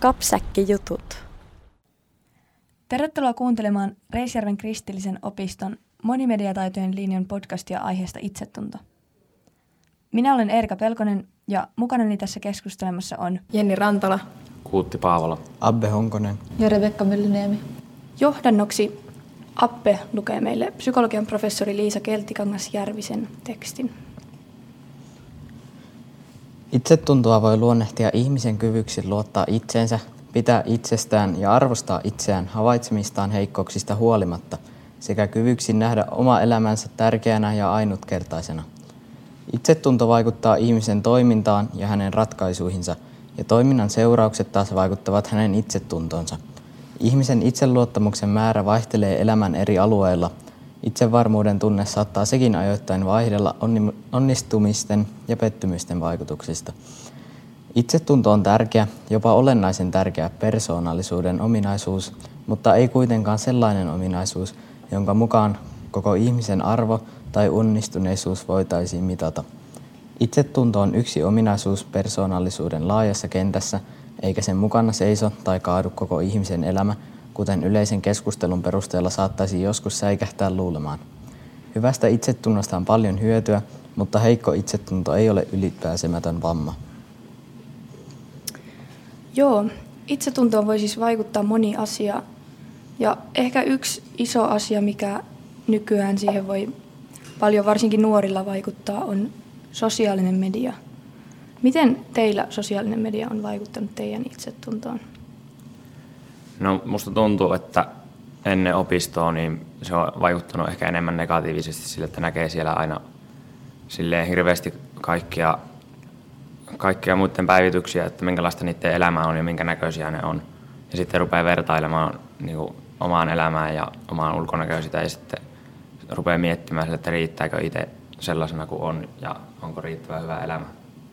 Kapsäkkijutut. Tervetuloa kuuntelemaan Reisjärven kristillisen opiston monimediataitojen linjan podcastia aiheesta itsetunto. Minä olen Erika Pelkonen ja mukanani tässä keskustelemassa on Jenni Rantala, Kuutti Paavola, Abbe Honkonen ja Rebekka Myllyniemi. Johdannoksi Abbe lukee meille psykologian professori Liisa Keltikangas-Järvisen tekstin. Itsetuntoa voi luonnehtia ihmisen kyvyksi luottaa itseensä, pitää itsestään ja arvostaa itseään havaitsemistaan heikkouksista huolimatta sekä kyvyksi nähdä oma elämänsä tärkeänä ja ainutkertaisena. Itsetunto vaikuttaa ihmisen toimintaan ja hänen ratkaisuihinsa, ja toiminnan seuraukset taas vaikuttavat hänen itsetuntonsa. Ihmisen itseluottamuksen määrä vaihtelee elämän eri alueilla. Itsevarmuuden tunne saattaa sekin ajoittain vaihdella onnistumisten ja pettymysten vaikutuksista. Itsetunto on tärkeä, jopa olennaisen tärkeä persoonallisuuden ominaisuus, mutta ei kuitenkaan sellainen ominaisuus, jonka mukaan koko ihmisen arvo tai onnistuneisuus voitaisiin mitata. Itsetunto on yksi ominaisuus persoonallisuuden laajassa kentässä, eikä sen mukana seiso tai kaadu koko ihmisen elämä, kuten yleisen keskustelun perusteella saattaisi joskus säikähtää luulemaan. Hyvästä itsetunnosta on paljon hyötyä, mutta heikko itsetunto ei ole ylipääsemätön vamma. Joo, itsetuntoon voi siis vaikuttaa moni asia. Ja ehkä yksi iso asia, mikä nykyään siihen voi paljon varsinkin nuorilla vaikuttaa, on sosiaalinen media. Miten teillä sosiaalinen media on vaikuttanut teidän itsetuntoon? No musta tuntuu, että ennen opistoa niin se on vaikuttanut ehkä enemmän negatiivisesti sille, että näkee siellä aina silleen hirveästi kaikkia muiden päivityksiä, että minkälaista niiden elämä on ja minkä näköisiä ne on. Ja sitten rupeaa vertailemaan niin kuin omaan elämään ja omaan ulkonäköön sitä ja sitten rupeaa miettimään sille, että riittääkö itse sellaisena kuin on ja onko riittävän hyvä elämä.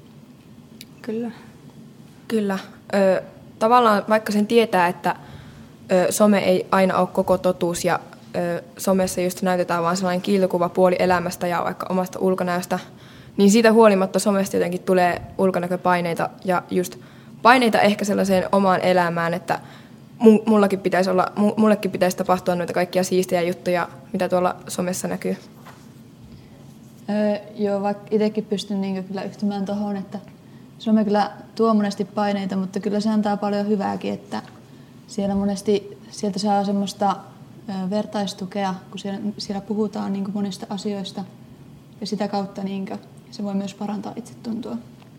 Kyllä. Tavallaan vaikka sen tietää, että some ei aina ole koko totuus ja somessa just näytetään vaan sellainen kiiltokuva puoli elämästä ja vaikka omasta ulkonäöstä, niin siitä huolimatta somesta jotenkin tulee ulkonäköpaineita ja just paineita ehkä sellaiseen omaan elämään, että mullekin pitäisi tapahtua noita kaikkia siistejä juttuja, mitä tuolla somessa näkyy. Joo, vaikka itsekin pystyn kyllä yhtymään tuohon, että some kyllä tuo monesti paineita, mutta kyllä se antaa paljon hyvääkin, että siellä monesti sieltä saa semmoista vertaistukea, kun siellä puhutaan monista asioista ja sitä kautta se voi myös parantaa itsetuntoa.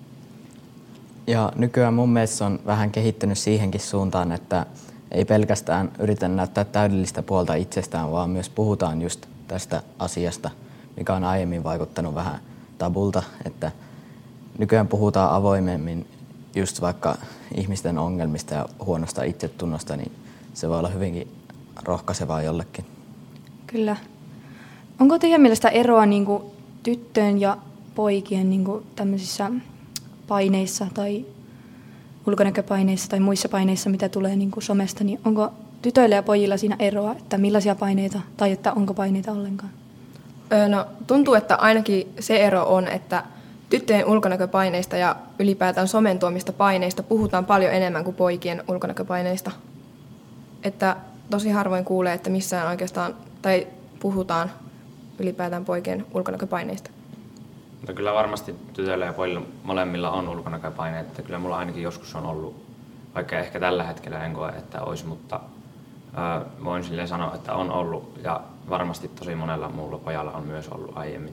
Ja nykyään mun mielestä se on vähän kehittynyt siihenkin suuntaan, että ei pelkästään yritä näyttää täydellistä puolta itsestään, vaan myös puhutaan just tästä asiasta, mikä on aiemmin vaikuttanut vähän tabulta, että nykyään puhutaan avoimemmin just vaikka ihmisten ongelmista ja huonosta itsetunnosta, niin se voi olla hyvinkin rohkaisevaa jollekin. Kyllä. Onko teidän mielestä eroa tyttöjen ja poikien tämmöisissä paineissa tai ulkonäköpaineissa tai muissa paineissa, mitä tulee somesta, niin onko tytöillä ja pojilla siinä eroa, että millaisia paineita tai että onko paineita ollenkaan? No, tuntuu, että ainakin se ero on, että tyttöjen ulkonäköpaineista ja ylipäätään somen tuomista paineista puhutaan paljon enemmän kuin poikien ulkonäköpaineista. Että tosi harvoin kuulee, että missään oikeastaan, tai puhutaan ylipäätään poikien ulkonäköpaineista. Mutta kyllä varmasti tytöillä ja pojilla molemmilla on ulkonäköpaineet, että kyllä mulla ainakin joskus on ollut, vaikka ehkä tällä hetkellä en koe, että olisi, mutta voin silleen sanoa, että on ollut ja varmasti tosi monella muulla pojalla on myös ollut aiemmin.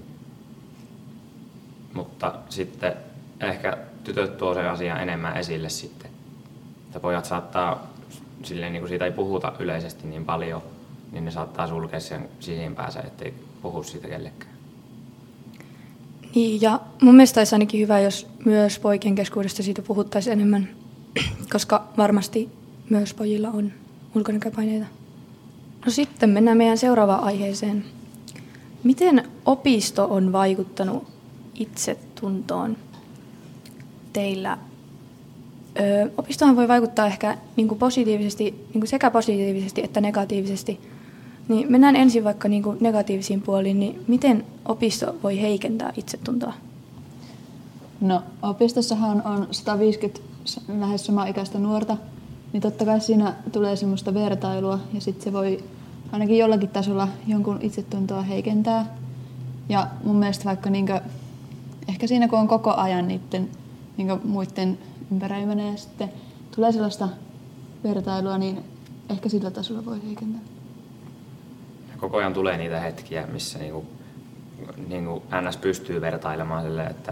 Mutta sitten ehkä tytöt tuo sen asian enemmän esille sitten. Että pojat saattaa, silleen niin kuin siitä ei puhuta yleisesti niin paljon, niin ne saattaa sulkea sen sisimpäänsä, ettei puhu siitä kellekään. Niin, ja mun mielestä olisi ainakin hyvä, jos myös poikien keskuudesta siitä puhuttaisiin enemmän, koska varmasti myös pojilla on ulkonäköpaineita. No sitten mennään meidän seuraavaan aiheeseen. Miten opisto on vaikuttanut itsetuntoon teillä? Opistohan voi vaikuttaa ehkä positiivisesti, sekä positiivisesti että negatiivisesti. Niin mennään ensin vaikka negatiivisiin puoliin, niin miten opisto voi heikentää itsetuntoa? No, opistossahan on 150 lähes samaikäistä nuorta, niin totta kai siinä tulee semmoista vertailua ja sitten se voi ainakin jollakin tasolla jonkun itsetuntoa heikentää. Ja mun mielestä vaikka ehkä siinä kun on koko ajan niiden muiden ympäröimänä ja sitten tulee sellaista vertailua, niin ehkä sillä tasolla voi heikentää. Ja koko ajan tulee niitä hetkiä, missä niinku NS pystyy vertailemaan silleen, että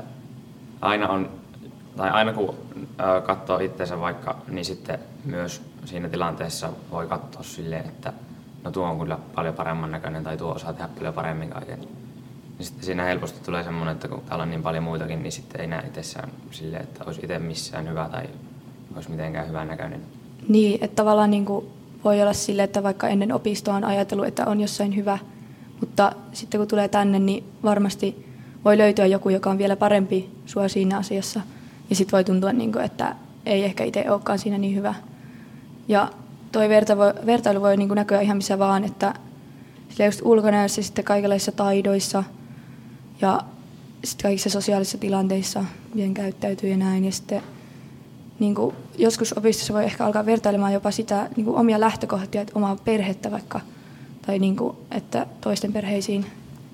aina kun katsoo itseensä vaikka, niin sitten myös siinä tilanteessa voi katsoa silleen, että no tuo on kyllä paljon paremman näköinen tai tuo osaa tehdä paljon paremmin kaiken. Ja sitten siinä helposti tulee semmoinen, että kun täällä on niin paljon muitakin, niin sitten ei näe itsessään silleen, että olisi itse missään hyvä tai olisi mitenkään hyvän näköinen. Niin, että tavallaan voi olla silleen, että vaikka ennen opistoa on ajatellut, että on jossain hyvä, mutta sitten kun tulee tänne, niin varmasti voi löytyä joku, joka on vielä parempi sua siinä asiassa. Ja sitten voi tuntua, että ei ehkä itse olekaan siinä niin hyvä. Ja toi vertailu voi näkyä ihan missä vaan, että sillä just ulkonäössä, sitten kaikenlaisissa taidoissa ja sitten kaikissa sosiaalisissa tilanteissa, miten käyttäytyy ja näin. Ja sitten joskus opistossa voi ehkä alkaa vertailemaan jopa sitä omia lähtökohtia, että omaa perhettä vaikka, tai että toisten perheisiin.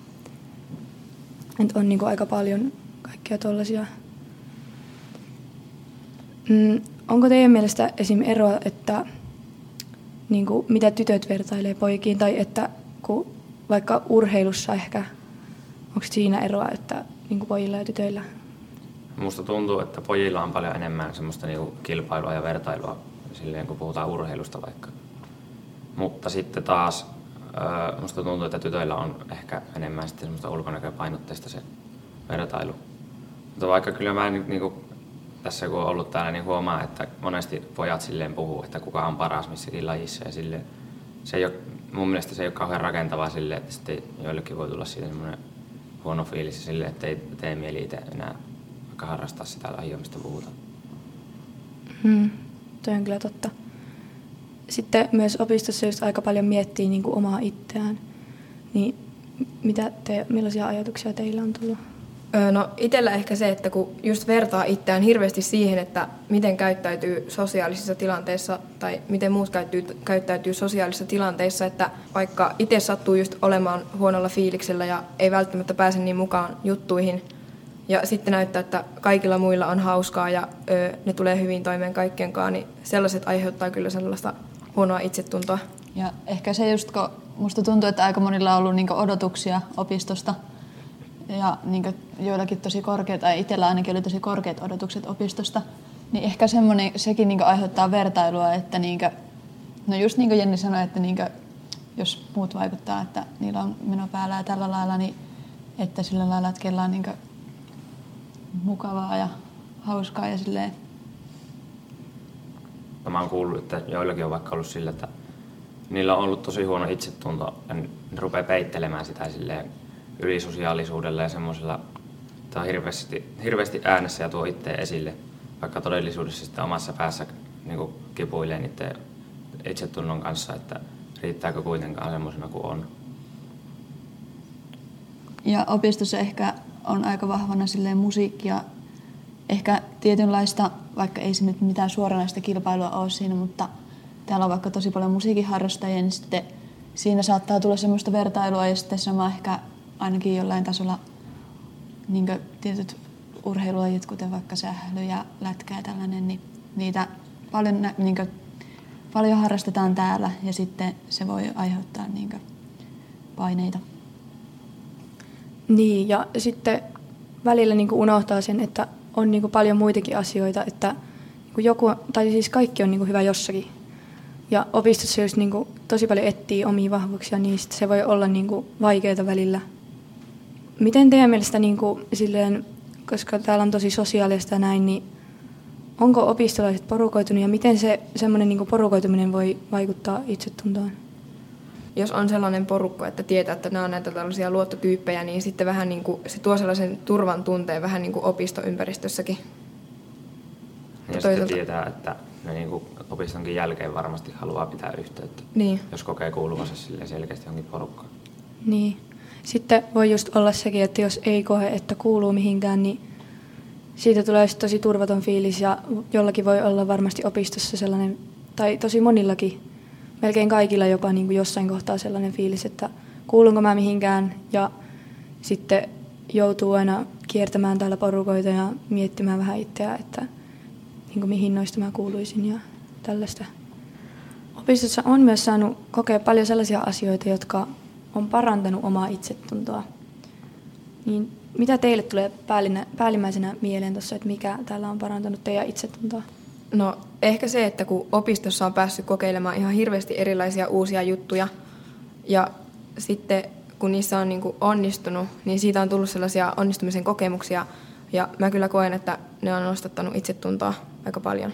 Että on aika paljon kaikkia tollaisia. Onko teidän mielestä esim. Eroa, että mitä tytöt vertailee poikiin, tai että kun vaikka urheilussa ehkä, onko siinä eroa, että pojilla ja tytöillä? Musta tuntuu, että pojilla on paljon enemmän semmoista kilpailua ja vertailua silleen, kun puhutaan urheilusta vaikka. Mutta sitten taas musta tuntuu, että tytöillä on ehkä enemmän sitten semmoista ulkonäköpainotteista se vertailu. Mutta vaikka kyllä mä tässä kun on ollut täällä, niin huomaa, että monesti pojat silleen puhuu, että kuka on paras missäkin lajissa. Ja silleen, mun mielestä se ei ole kauhean rakentavaa silleen, että sitten joillekin voi tulla siitä semmoinen huono fiilis silleen, että ei tee mieli itse enää vaikka harrastaa sitä lajia, mistä puhutaan. Toi on kyllä totta. Sitten myös opistossa just aika paljon miettii omaa itseään. Niin millaisia ajatuksia teillä on tullut? No itsellä ehkä se, että kun just vertaa itseään hirveästi siihen, että miten käyttäytyy sosiaalisissa tilanteissa tai miten muut käyttäytyy sosiaalisissa tilanteissa, että vaikka itse sattuu just olemaan huonolla fiiliksellä ja ei välttämättä pääse niin mukaan juttuihin ja sitten näyttää, että kaikilla muilla on hauskaa ja ne tulee hyvin toimeen kaikkien kanssa, niin sellaiset aiheuttaa kyllä sellaista huonoa itsetuntoa. Ja ehkä se just, kun musta tuntuu, että aika monilla on ollut odotuksia opistosta, ja joillakin tosi korkeat, tai itsellä ainakin oli tosi korkeat odotukset opistosta, niin ehkä sekin aiheuttaa vertailua, että no just niin kuin Jenni sanoi, että jos muut vaikuttaa, että niillä on meno päällä ja tällä lailla, niin että sillä lailla, että kellä on mukavaa ja hauskaa ja silleen. Mä oon kuullut, että joillakin on vaikka ollut sillä, että niillä on ollut tosi huono itsetunto ja ne rupeaa peittelemään sitä silleen ylisosiaalisuudella ja semmoisella, että on hirveästi äänessä ja tuo itse esille, vaikka todellisuudessa sitten omassa päässä kipuilee niiden itsetunnon kanssa, että riittääkö kuitenkaan semmoisena kuin on. Ja opistossa ehkä on aika vahvana silleen musiikkia, ehkä tietynlaista, vaikka ei se nyt mitään suoranaista kilpailua ole siinä, mutta täällä on vaikka tosi paljon musiikinharrastajia, niin sitten siinä saattaa tulla semmoista vertailua ja sitten sama ehkä ainakin jollain tasolla tietyt urheilulajit, kuten vaikka sähly ja lätkä ja tällainen, niin niitä paljon harrastetaan täällä ja sitten se voi aiheuttaa paineita. Niin, ja sitten välillä unohtaa sen, että on paljon muitakin asioita, että kaikki on hyvä jossakin. Ja opistossa just tosi paljon etsii omia vahvuuksia, niin se voi olla vaikeaa välillä. Miten teidän mielestä, silleen, koska täällä on tosi sosiaalista ja näin, niin onko opistolaiset porukoitunut ja miten se semmoinen porukoituminen voi vaikuttaa itsetuntoon? Jos on sellainen porukka, että tietää, että nämä on näitä tällaisia luottotyyppejä, niin sitten vähän se tuo sellaisen turvan tunteen vähän opistoympäristössäkin. Ja sitten tietää, että ne opistonkin jälkeen varmasti haluaa pitää yhteyttä, niin. Jos kokee kuuluvansa selkeästi jonkin porukkaan. Niin. Sitten voi just olla sekin, että jos ei koe, että kuuluu mihinkään, niin siitä tulee tosi turvaton fiilis ja jollakin voi olla varmasti opistossa sellainen tai tosi monillakin, melkein kaikilla jopa niin kuin jossain kohtaa sellainen fiilis, että kuulunko mä mihinkään ja sitten joutuu aina kiertämään täällä porukoita ja miettimään vähän itseä, että niin kuin mihin noista mä kuuluisin ja tällaista. Opistossa on myös saanut kokea paljon sellaisia asioita, jotka on parantanut omaa itsetuntoa. Niin mitä teille tulee päällimmäisenä mieleen tuossa, että mikä täällä on parantanut teidän itsetuntoa? No ehkä se, että kun opistossa on päässyt kokeilemaan ihan hirveästi erilaisia uusia juttuja ja sitten kun niissä on niin kuin onnistunut, niin siitä on tullut sellaisia onnistumisen kokemuksia ja mä kyllä koen, että ne on nostattanut itsetuntoa aika paljon.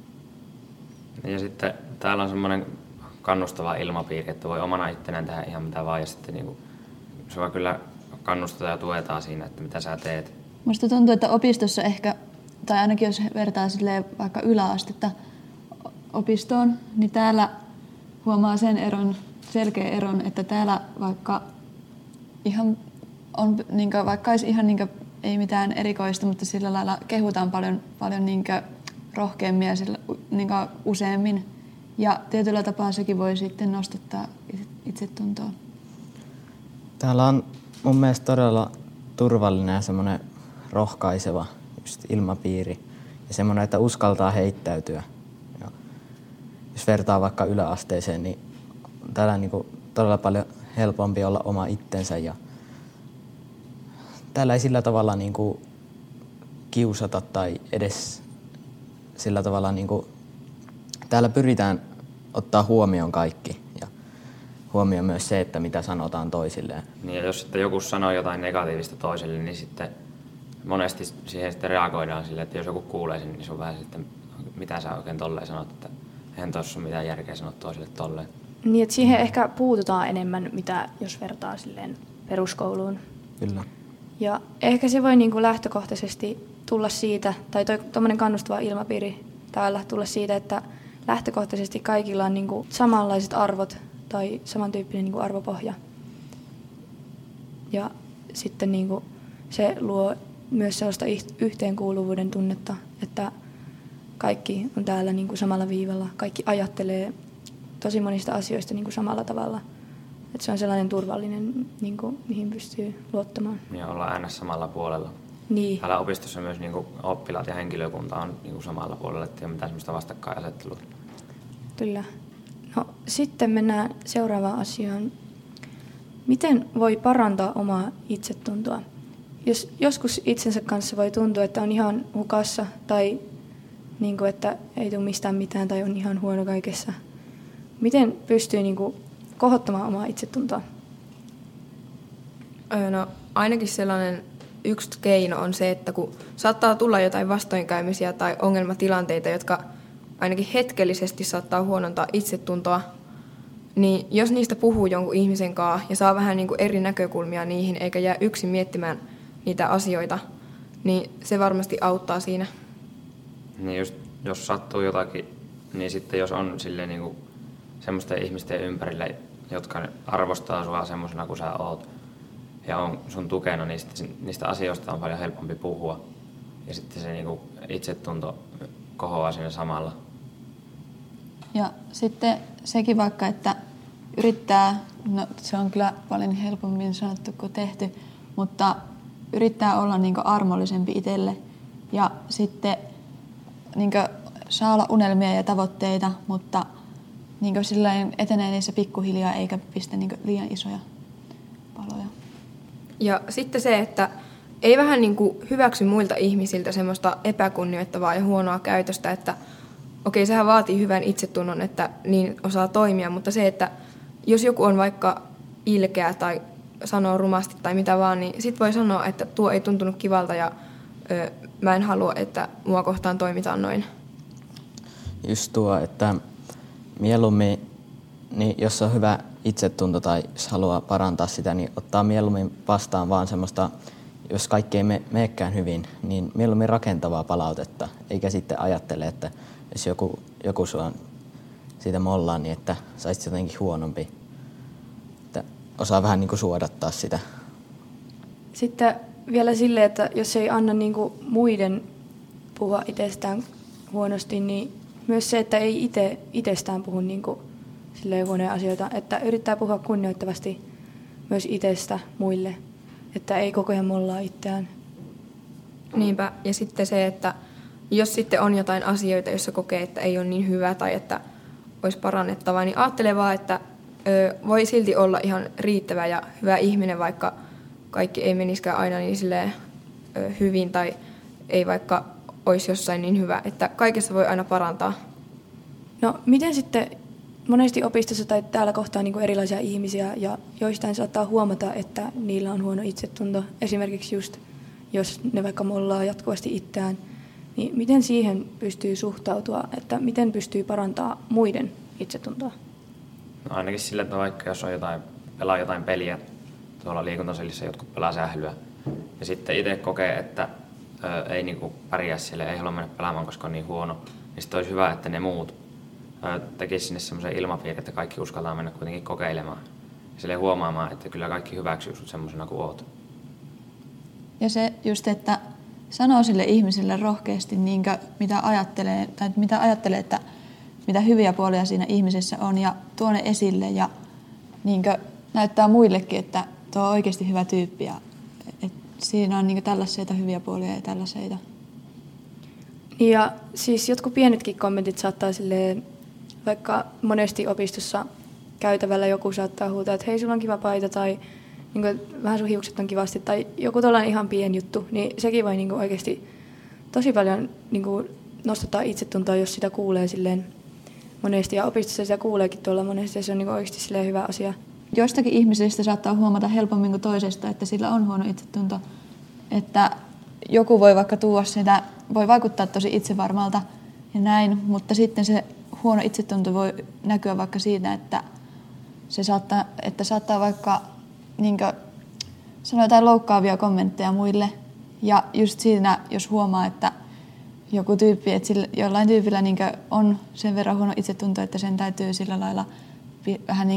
Ja sitten täällä on semmoinen kannustava ilmapiiri, että voi omana ittenään tehdä ihan mitä vaan ja sitten niinku, sua kyllä kannustetaan ja tuetaan siinä, että mitä sä teet. Musta tuntuu, että opistossa ehkä, tai ainakin jos vertaa silleen vaikka yläastetta opistoon, niin täällä huomaa sen selkeä eron, että täällä vaikka ihan on, vaikka olisi ihan ei mitään erikoista, mutta sillä lailla kehutaan paljon rohkeammin ja useammin. Ja tietyllä tapaa sekin voi sitten nostattaa itsetuntoa. Täällä on mun mielestä todella turvallinen ja semmoinen rohkaiseva just ilmapiiri ja semmoinen, että uskaltaa heittäytyä. Ja jos vertaa vaikka yläasteeseen, niin täällä on niinku todella paljon helpompi olla oma itsensä ja täällä ei sillä tavalla niinku kiusata tai edes sillä tavalla niinku, täällä pyritään ottaa huomioon kaikki ja huomioon myös se, että mitä sanotaan toisilleen. Niin ja jos sitten joku sanoo jotain negatiivista toiselle, niin sitten monesti siihen sitten reagoidaan silleen, että jos joku kuulee sen, niin se on vähän sitten, mitä sä oikein tolleen sanot, että eihän tuossa ole mitään järkeä sanoa toiselle tolleen. Niin, että siihen ehkä puututaan enemmän, mitä jos vertaa silleen peruskouluun. Kyllä. Ja ehkä se voi niin kuin lähtökohtaisesti tulla siitä, tai tuommoinen kannustava ilmapiiri täällä tulla siitä, että lähtökohtaisesti kaikilla on niin kuin samanlaiset arvot tai samantyyppinen niin kuin arvopohja. Ja sitten niin kuin se luo myös sellaista yhteenkuuluvuuden tunnetta, että kaikki on täällä niin kuin samalla viivalla, kaikki ajattelee tosi monista asioista niin kuin samalla tavalla. Että se on sellainen turvallinen, niin kuin, mihin pystyy luottamaan. Ja ollaan aina samalla puolella. Niin. Täällä opistossa myös niin kuin oppilaat ja henkilökunta on niin kuin samalla puolella, että ei ole mitään sellaista vastakkainasettelua. Kyllä. No, sitten mennään seuraavaan asiaan. Miten voi parantaa omaa itsetuntoa? Jos joskus itsensä kanssa voi tuntua, että on ihan hukassa tai niin kuin, että ei tule mistään mitään tai on ihan huono kaikessa. Miten pystyy niin kuin kohottamaan omaa itsetuntoa? No, ainakin sellainen yksi keino on se, että kun saattaa tulla jotain vastoinkäymisiä tai ongelmatilanteita, jotka ainakin hetkellisesti saattaa huonontaa itsetuntoa, niin jos niistä puhuu jonkun ihmisen kanssa ja saa vähän niin kuin eri näkökulmia niihin eikä jää yksin miettimään niitä asioita, niin se varmasti auttaa siinä. Niin just, jos sattuu jotakin, niin sitten jos on silleen niin kuin semmoisten ihmisten ympärillä, jotka arvostaa sua semmoisena kuin sä oot ja on sun tukena, niin niistä asioista on paljon helpompi puhua. Ja sitten se niin kuin itsetunto kohoaa siinä samalla. Ja sitten sekin vaikka, että yrittää, no se on kyllä paljon helpommin sanottu kuin tehty, mutta yrittää olla niin kuin armollisempi itselle ja sitten niin kuin saa olla unelmia ja tavoitteita, mutta niin kuin silleen etenee niissä pikkuhiljaa eikä pistä niin kuin liian isoja paloja. Ja sitten se, että ei vähän niin kuin hyväksy muilta ihmisiltä semmoista epäkunnioittavaa ja huonoa käytöstä, että okei, sehän vaatii hyvän itsetunnon, että niin osaa toimia, mutta se, että jos joku on vaikka ilkeä tai sanoo rumasti tai mitä vaan, niin sit voi sanoa, että tuo ei tuntunut kivalta ja mä en halua, että mua kohtaan toimitaan noin. Just tuo, että mieluummin, niin jos on hyvä itsetunto tai jos haluaa parantaa sitä, niin ottaa mieluummin vastaan vaan semmoista, jos kaikki ei meekään hyvin, niin mieluummin rakentavaa palautetta, eikä sitten ajattele, että jos joku sua siitä mollaa, niin että saisit jotenkin huonompi. Että osaa vähän niin kuin suodattaa sitä. Sitten vielä silleen, että jos ei anna niin kuin muiden puhua itsestään huonosti, niin myös se, että ei itsestään puhu niin kuin silleen huonoja asioita, että yrittää puhua kunnioittavasti myös itsestä muille, että ei koko ajan mollaa itseään. Niinpä, ja sitten se, että jos sitten on jotain asioita, joissa kokee, että ei ole niin hyvä tai että olisi parannettavaa, niin ajattelee vaan, että voi silti olla ihan riittävä ja hyvä ihminen, vaikka kaikki ei menisikään aina niin silleen, hyvin tai ei vaikka olisi jossain niin hyvä, että kaikessa voi aina parantaa. No miten sitten monesti opistossa tai täällä kohtaa niin kuin erilaisia ihmisiä ja joistain saattaa huomata, että niillä on huono itsetunto. Esimerkiksi just, jos ne vaikka mollaa jatkuvasti itseään, niin miten siihen pystyy suhtautua, että miten pystyy parantamaan muiden itsetuntoa? No ainakin sillä, että vaikka jos on pelaa jotain peliä, tuolla liikuntasalissä jotkut pelaa sählyä, ja sitten itse kokee, että ei niinku pärjää sille, ei halua mennä pelaamaan, koska on niin huono, niin sitten olisi hyvä, että ne muut tekisi sinne semmoisen ilmapiirin, että kaikki uskaltaa mennä kuitenkin kokeilemaan. Ja silleen huomaamaan, että kyllä kaikki hyväksyy sut semmoisena kuin oot. Ja se just, että sanoo sille ihmiselle rohkeasti, mitä ajattelee, että mitä hyviä puolia siinä ihmisessä on ja tuo ne esille ja näyttää muillekin, että tuo on oikeasti hyvä tyyppi ja siinä on tällaisia hyviä puolia ja tällaisia. Ja siis jotkut pienetkin kommentit saattaa silleen, vaikka monesti opistossa käytävällä joku saattaa huutaa, että hei, sulla on kiva paita tai vähän sun hiukset on kivasti tai joku tollainen ihan pieni juttu, niin sekin voi oikeasti tosi paljon nostattaa itsetuntoa, jos sitä kuulee silleen monesti. Ja opistossa sitä kuuleekin tuolla monesti ja se on oikeasti silleen hyvä asia. Joistakin ihmisistä saattaa huomata helpommin kuin toisesta, että sillä on huono itsetunto. Että joku voi vaikka tuoda sitä, voi vaikuttaa tosi itsevarmalta ja näin, mutta sitten se huono itsetunto voi näkyä vaikka siinä, että saattaa vaikka sanoa jotain loukkaavia kommentteja muille. Ja just siinä, jos huomaa, että joku tyyppi, että jollain tyypillä on sen verran huono itsetunto, että sen täytyy sillä lailla vähän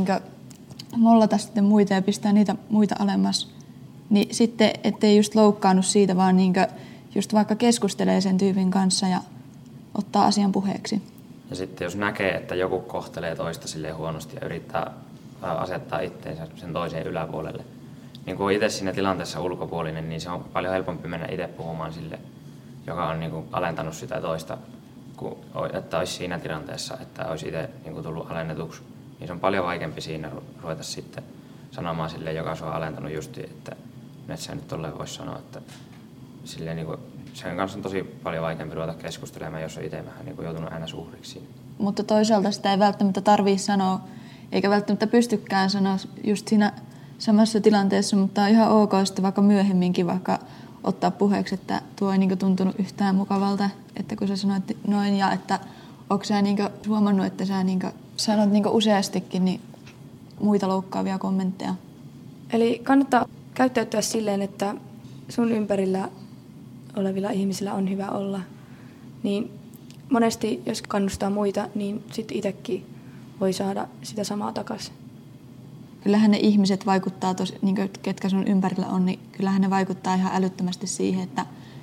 mollata sitten muita ja pistää niitä muita alemmas. Niin sitten, ettei just loukkaannut siitä, vaan just vaikka keskustelee sen tyypin kanssa ja ottaa asian puheeksi. Ja sitten jos näkee, että joku kohtelee toista silleen huonosti ja yrittää asettaa itseensä sen toiseen yläpuolelle, niin kun on itse siinä tilanteessa ulkopuolinen, niin se on paljon helpompi mennä itse puhumaan sille, joka on alentanut sitä toista, kuin että olisi siinä tilanteessa, että olisi itse tullut alennetuksi. Niin se on paljon vaikeampi siinä ruveta sitten sanomaan sille, joka se on alentanut justi, että et sä nyt tolleen voisi sanoa, että silleen, sen kanssa on tosi paljon vaikeampi ruveta keskustelemaan, jos on itse vähän joutunut aina uhriksi. Mutta toisaalta sitä ei välttämättä tarvitse sanoa, eikä välttämättä pystykään sanoa just siinä samassa tilanteessa, mutta on ihan ok sitten vaikka myöhemminkin vaikka ottaa puheeksi, että tuo ei tuntunut yhtään mukavalta, että kun sä sanoit noin ja että onko sä huomannut, että sä sanot useastikin muita loukkaavia kommentteja. Eli kannattaa käyttäytyä silleen, että sun ympärillä olevilla ihmisillä on hyvä olla. Niin monesti, jos kannustaa muita, niin sitten itsekin voi saada sitä samaa takaisin. Kyllähän ne ihmiset vaikuttaa, ketkä sun ympärillä on, niin kyllähän ne vaikuttaa ihan älyttömästi siihen, että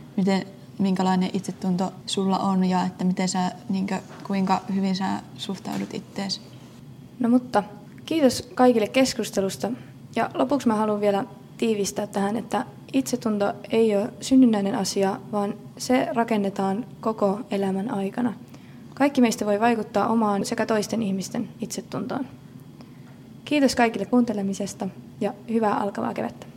minkälainen itsetunto sulla on ja että miten sä, kuinka hyvin sä suhtaudut itteesi. No mutta kiitos kaikille keskustelusta. Ja lopuksi mä haluan vielä tiivistää tähän, että itsetunto ei ole synnynnäinen asia, vaan se rakennetaan koko elämän aikana. Kaikki meistä voi vaikuttaa omaan sekä toisten ihmisten itsetuntoon. Kiitos kaikille kuuntelemisesta ja hyvää alkavaa kevättä.